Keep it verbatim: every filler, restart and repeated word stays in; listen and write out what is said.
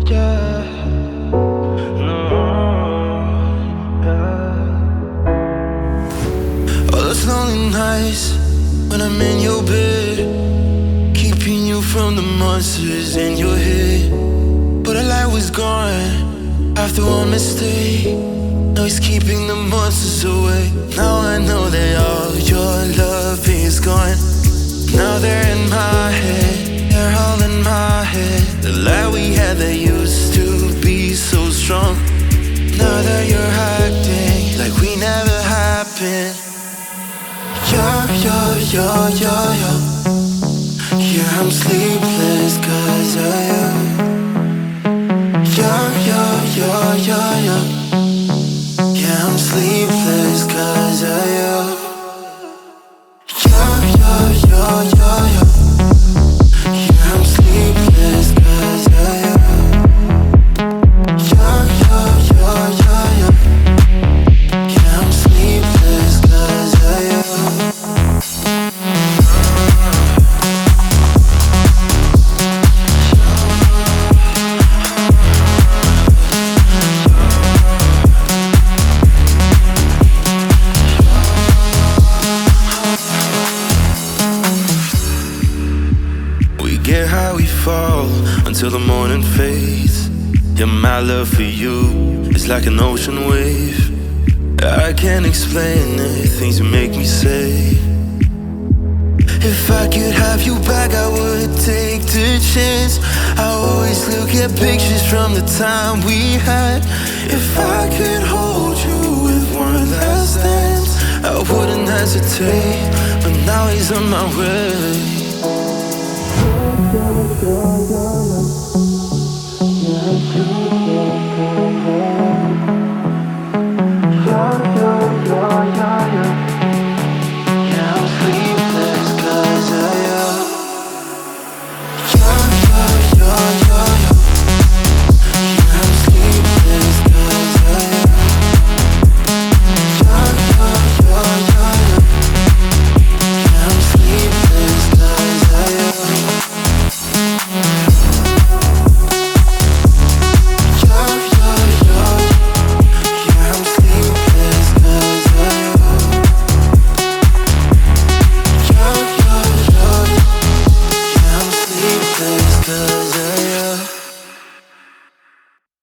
Yeah, no, yeah. All those lonely nights when I'm in your bed, keeping you from the monsters in your head. But the light was gone after one mistake. Now he's keeping the monsters away. Now I know that all your love is gone. Now they're in my head, they're all in my head. The light we had that used to be so strong. Now that you're acting like we never happened. Yeah, yeah, yeah, yeah, yeah. Yeah, I'm sleepless cause of you. Yeah, yeah, yeah, yeah, yeah. Yeah, I'm sleepless cause of you. Yeah, yeah, yeah, yeah, yeah. Yeah, I'm sleepless cause of you. Yeah, yeah, yeah, yeah, yeah. Yeah, I'm sleepless cause of you. Get how we fall until the morning fades. Yeah, my love for you is like an ocean wave. I can't explain the things you make me say. If I could have you back, I would take the chance. I always look at pictures from the time we had. If I could hold you with one last dance, I wouldn't hesitate, but now he's on my way. Yeah, yeah, yeah.